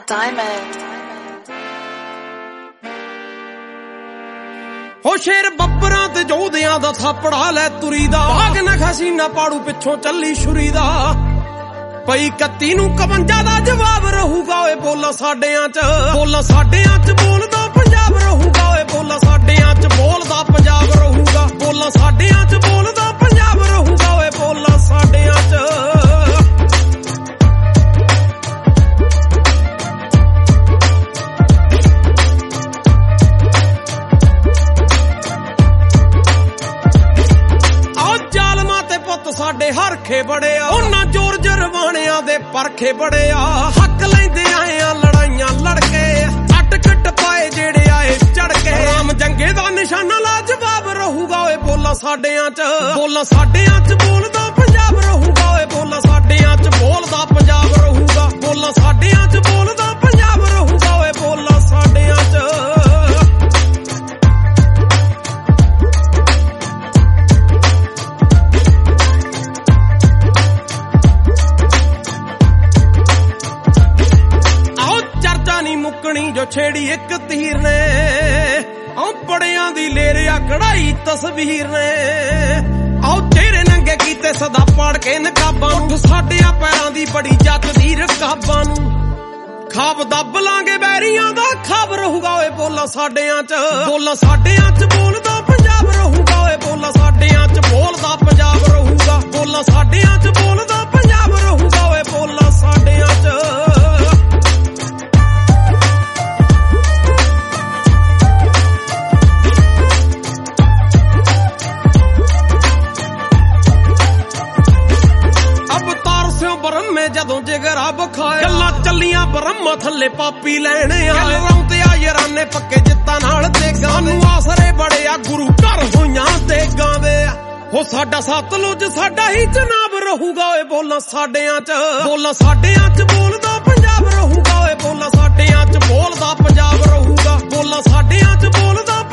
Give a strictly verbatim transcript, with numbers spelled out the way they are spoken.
Diamond. ਹੋ ਸ਼ੇਰ ਬੱਬਰਾਂ ਤੇ ਜੋਧਿਆਂ ਦਾ ਥਾਪੜਾ ਲੈ ਤੁਰੀ ਦਾ ਭਾਗ ਨਾ ਖਸੀਨਾ ਪਾੜੂ ਪਿੱਛੋਂ ਚੱਲੀ ਛੁਰੀ ਦਾ ਪਈ ਇਕੱਤੀ ਨੂੰ ਇਕਵੰਜਾ ਦਾ ਜਵਾਬ ਰਹੂਗਾ ਓਏ ਬੋਲਾਂ ਸਾਡਿਆਂ ਚ ਬੋਲਾਂ ਸਾਡਿਆਂ ਚ ਬੋਲਦਾ ਪੰਜਾਬ ਰਹੂਗਾ ਓਏ ਬੋਲਾਂ ਸਾਡਿਆਂ ਚ ਬੋਲਦਾ ਪੰਜਾਬ ਰਹੂਗਾ ਬੋਲਾਂ ਸਾਡਿਆਂ ਚ ਬੋਲਦਾ ਪੰਜਾਬ ਰਹੂਗਾ ਓਏ ਬੋਲਾਂ ਸਾਡਿਆਂ ਚ ਸਾਡੇ ਹਰਖੇ ਬੜੇ ਆ ਉਹਨਾਂ ਜੋਰ ਜਰਵਾਣਿਆਂ ਦੇ ਪਰਖੇ ਬੜੇ ਆ ਹੱਕ ਲੈਂਦੇ ਆਏ ਆ ਲੜਾਈਆਂ ਲੜਕੇ ਅੱਟ ਕੱਟ ਪਾਏ ਜਿਹੜੇ ਆਏ ਚੜ ਕੇ ਰਾਮ ਜੰਗੇ ਦਾ ਨਿਸ਼ਾਨਾ ਲਾ ਜਵਾਬ ਰਹੂਗਾ ਓਏ ਬੋਲਾਂ ਸਾਡਿਆਂ ਚ ਬੋਲਾਂ ਸਾਡਿਆਂ ਚ ਬੋਲਦਾ ਪੰਜਾਬ ਰਹੂਗਾ ਓਏ ਬੋਲਾਂ ਸਾਡਿਆਂ ਚ ਬੋਲਦਾ ਪੰਜਾਬ ਰਹੂਗਾ ਬੋਲਾਂ ਸਾਡਿਆਂ ਚ ਬੋਲਦਾ ਪੰਜਾਬ ਰਹੂਗਾ ਓਏ ਬੋਲਾਂ ਸਾਡਿਆਂ ਚ ਮੁੱਕਣੀ ਜੋ ਛੇੜੀ ਇੱਕ ਤੀਰ ਨੇ ਆਉ ਬੜਿਆਂ ਦੀ ਲੇਰਿਆ ਕਢਾਈ ਤਸਵੀਰ ਨੇ ਆਉ ਚਿਹਰੇ ਨੰਗੇ ਕੀਤੇ ਸਦਾ ਪਾੜ ਕੇ ਨਕਾਬਾਂ ਨੂੰ ਸਾਡਿਆਂ ਪੈਰਾਂ ਦੀ ਬੜੀ ਜੱਤ ਦੀ ਰਕਾਬਾਂ ਨੂੰ ਖਾਬ ਦੱਬ ਲਾਂਗੇ ਬੈਰੀਆਂ ਦਾ ਖਾਬ ਰਹੂਗਾ ਓਏ ਬੋਲਾਂ ਸਾਡਿਆਂ ਚ ਬੋਲਾਂ ਸਾਡਿਆਂ ਚ ਬੋਲਦਾ ਪੰਜਾਬ ਰਹੂਗਾ ਓਏ ਬੋਲਾਂ ਸਾਡਿਆਂ ਚ ਬੋਲਦਾ ਪੰਜਾਬ ਰਹੂਗਾ ਬੋਲਾਂ ਸਾਡਿਆਂ ਚ ਬੋਲਦਾ ਪੰਜਾਬ ਰਹੂਗਾ ਓਏ ਬੋਲਾਂ ਸਾਡਿਆਂ ਚ ਬਰਮੇ ਜਦੋਂ ਜਿਗਰਾ ਬਖਾਇਆ ਗੱਲਾਂ ਚੱਲੀਆਂ ਬਰਮਾ ਥੱਲੇ ਪਾਪੀ ਲੈਣ ਆਏ ਰੌਂਦੇ ਆ ਯਾਰਾਨੇ ਪੱਕੇ ਜਿੱਤਾਂ ਨਾਲ ਦੇਗਾਂ ਨੂੰ ਆਸਰੇ ਬੜੇ ਆ ਗੁਰੂ ਘਰ ਹੋਈਆਂ ਦੇਗਾਂ ਦੇ ਹੋ ਸਾਡਾ ਸਤਲੁਜ ਸਾਡਾ ਹੀ ਜਨਾਬ ਰਹੂਗਾ ਓਏ ਬੋਲਾਂ ਸਾਡਿਆਂ ਚ ਬੋਲਾਂ ਸਾਡਿਆਂ ਚ ਬੋਲਦਾ ਪੰਜਾਬ ਰਹੂਗਾ ਓਏ ਬੋਲਾਂ ਸਾਡਿਆਂ ਚ ਬੋਲਦਾ ਪੰਜਾਬ ਰਹੂਗਾ ਬੋਲਾਂ ਸਾਡਿਆਂ ਚ ਬੋਲਦਾ